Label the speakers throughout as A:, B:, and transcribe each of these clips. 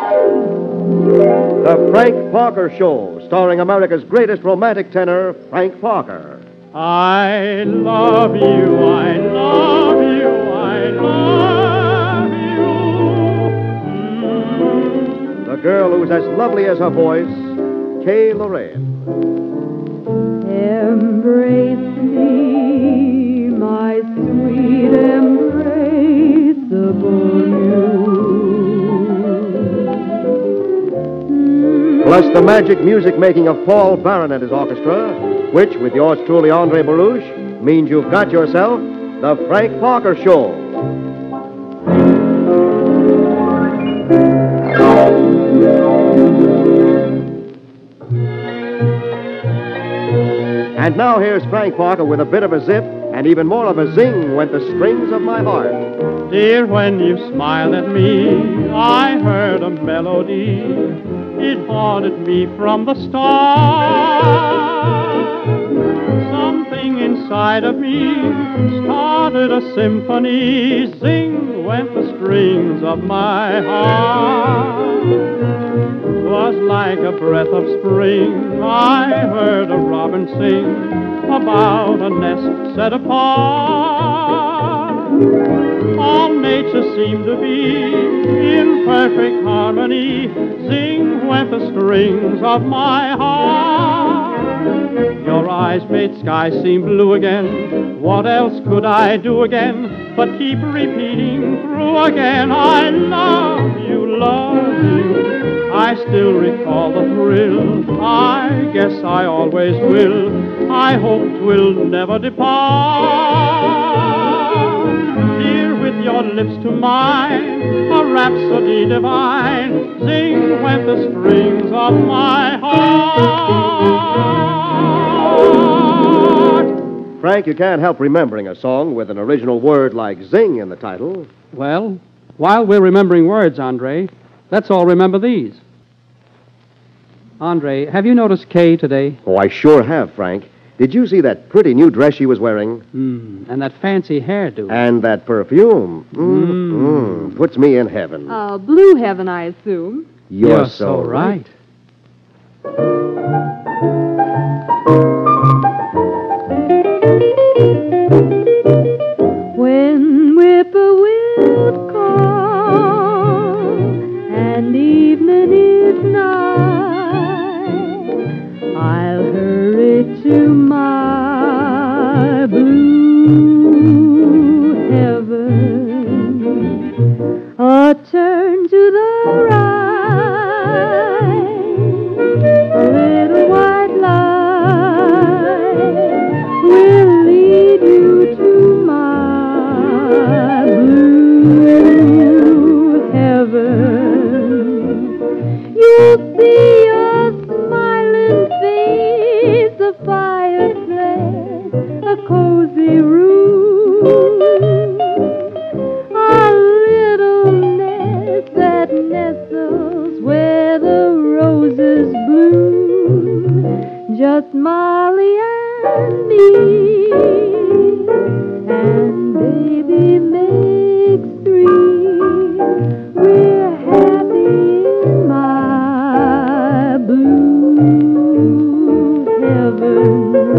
A: The Frank Parker Show, starring America's greatest romantic tenor, Frank Parker.
B: I love you, I love you, I love you.
A: The girl who's as lovely as her voice, Kay Lorraine.
C: Embrace me, my sweet embraceable you.
A: Plus the magic music making of Paul Barron and his orchestra, which, with yours truly, Andre Baruch, means you've got yourself the Frank Parker Show. And now here's Frank Parker with a bit of a zip and even more of a zing went the strings of my heart.
B: Dear, when you smiled at me, I heard a melody. It haunted me from the start. Something inside of me started a symphony. Zing went the strings of my heart. 'Twas like a breath of spring. I heard a robin sing about a nest set apart. All nature seemed to be in perfect harmony. Zing went the strings of my heart. Your eyes made sky seem blue again. What else could I do again but keep repeating through again? I love you, love you. I still recall the thrill. I guess I always will. I hope 'twill never depart. Dear, with your lips to mine, a rhapsody divine. Zing went the strings of my heart.
A: Frank, you can't help remembering a song with an original word like zing in the title.
D: Well, while we're remembering words, Andre, let's all remember these. Andre, have you noticed Kay today?
A: Oh, I sure have, Frank. Did you see that pretty new dress she was wearing?
D: And that fancy hairdo.
A: And that perfume. Puts me in heaven.
C: Blue heaven, I assume.
A: You're so right.
C: When whippoorwills call and evening is nigh, I'll hurry to my blue heaven, a turn to the right, a little white light will lead you to my blue heaven. You'll see a smiling face, a fireplace, a cozy room, a little nest that nestles where the roses bloom, just Molly and me, and baby makes three. We're happy in my blue heaven.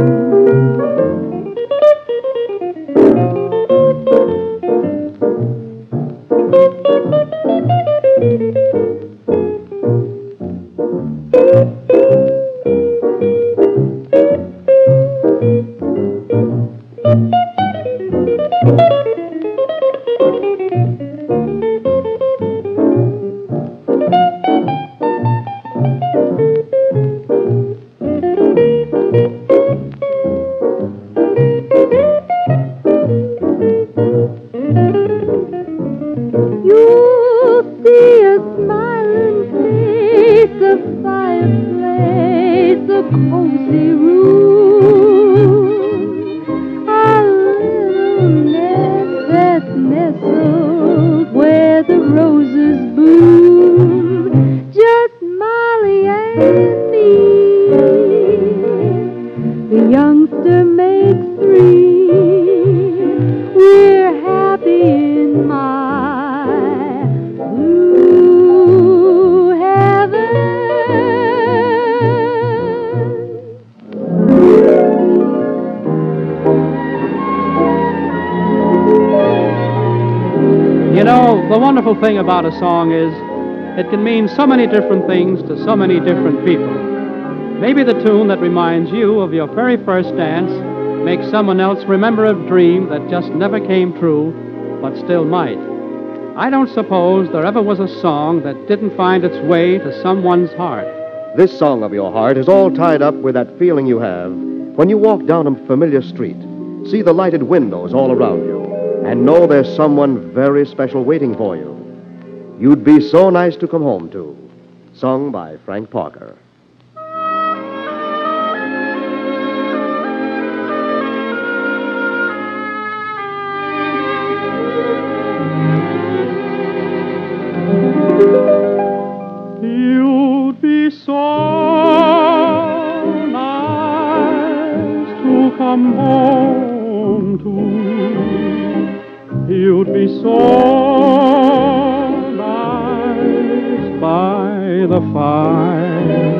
C: You'll see a smiling face, a fireplace, a cozy room, a little nest that's nestled where the roses bloom, just Molly and me. The youngster makes three. We're happy in my blue
D: The wonderful thing about a song is it can mean so many different things to so many different people. Maybe the tune that reminds you of your very first dance makes someone else remember a dream that just never came true, but still might. I don't suppose there ever was a song that didn't find its way to someone's heart.
A: This song of your heart is all tied up with that feeling you have when you walk down a familiar street, see the lighted windows all around you, and know there's someone very special waiting for you. You'd Be So Nice to Come Home To, sung by Frank Parker.
B: You'd be so nice to come home to. You'd be so nice by the fire,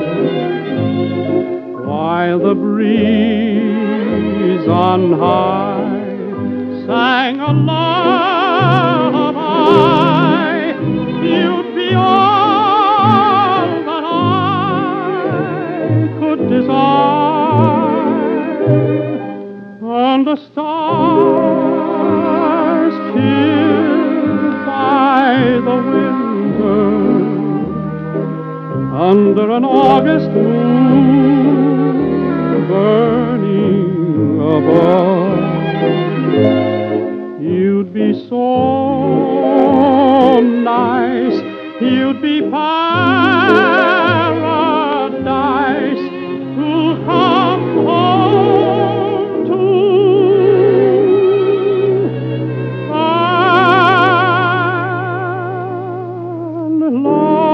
B: while the breeze on high sang a lullaby. You'd be all that I could desire, and the stars kissed by the winter under an August moon burning above. You'd be so nice, you'd be paradise to come home to. And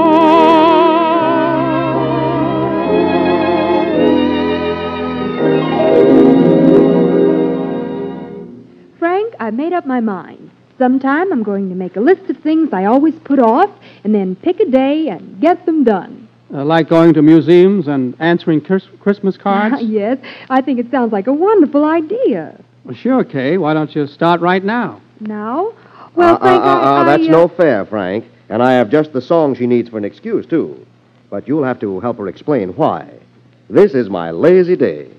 C: Frank, I made up my mind. Sometime I'm going to make a list of things I always put off and then pick a day and get them done.
D: Like going to museums and answering Christmas cards?
C: Yes, I think it sounds like a wonderful idea.
D: Well, sure, Kay. Why don't you start right now?
C: Now? Well, Frank,
A: That's no fair, Frank. And I have just the song she needs for an excuse, too. But you'll have to help her explain why. This is my lazy day.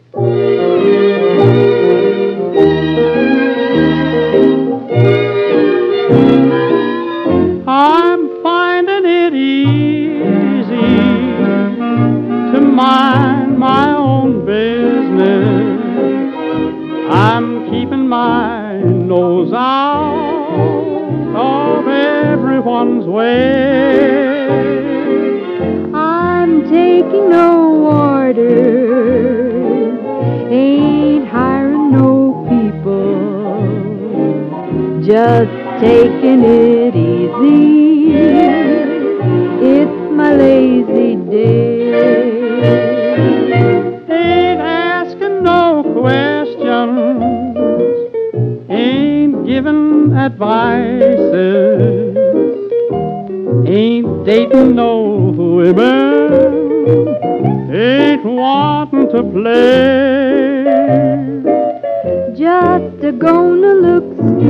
B: I'm finding it easy to mind my own business. I'm keeping my nose out of everyone's way.
C: I'm taking no orders, ain't hiring no people, just taking it easy. It's my lazy day.
B: Ain't asking no questions, ain't giving advices, ain't dating no women, ain't wanting to play.
C: Just a-gonna look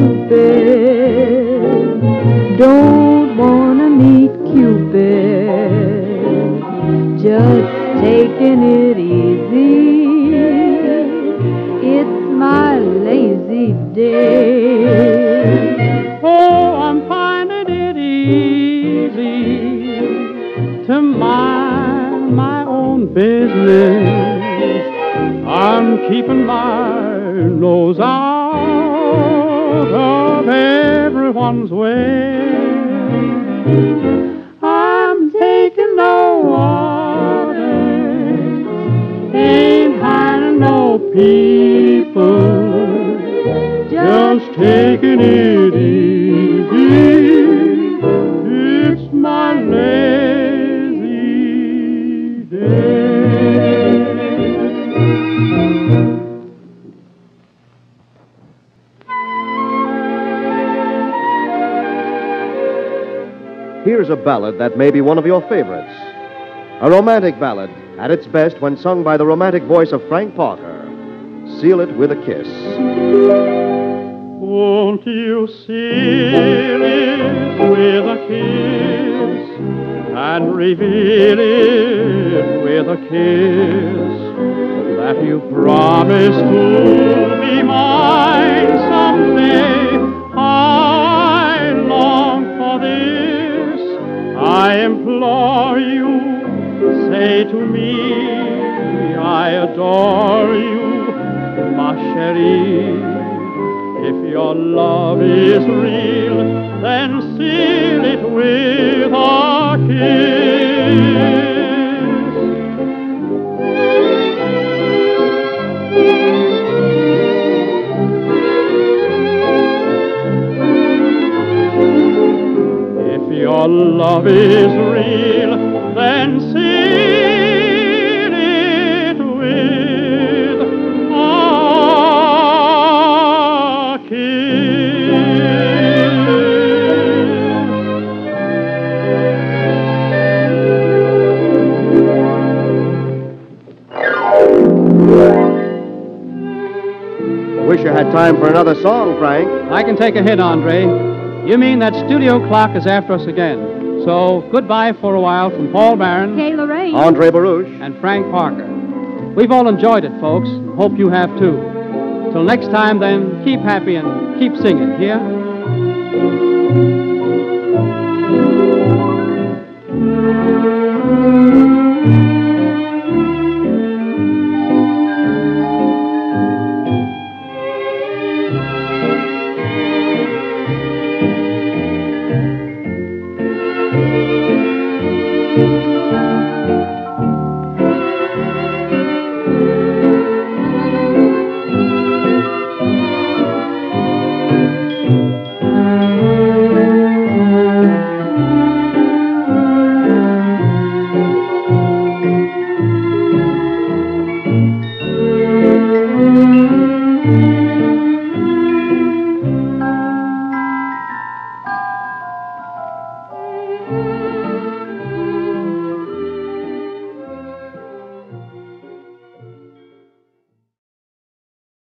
C: stupid, don't wanna meet Cupid, just taking it easy. It's my lazy day.
B: Oh, I'm finding it easy to mind my own business. I'm keeping my nose out of everyone's way. I'm taking no orders, ain't hiring no people, just taking it easy. It's my lazy day.
A: Here's a ballad that may be one of your favorites. A romantic ballad at its best when sung by the romantic voice of Frank Parker. Seal It With a Kiss.
B: Won't you seal it with a kiss and reveal it with a kiss that you promise to be mine someday? I long for this. I implore you, say to me, I adore you, ma chérie. If your love is real, then seal it with a kiss. If your love is real, then seal it with a
A: Wish you had time for another song, Frank.
D: I can take a hit, Andre. You mean that studio clock is after us again. So, goodbye for a while from Paul Barron.
C: Kay Lorraine.
A: Andre Baruch.
D: And Frank Parker. We've all enjoyed it, folks. Hope you have too. Till next time, then, keep happy and keep singing, yeah?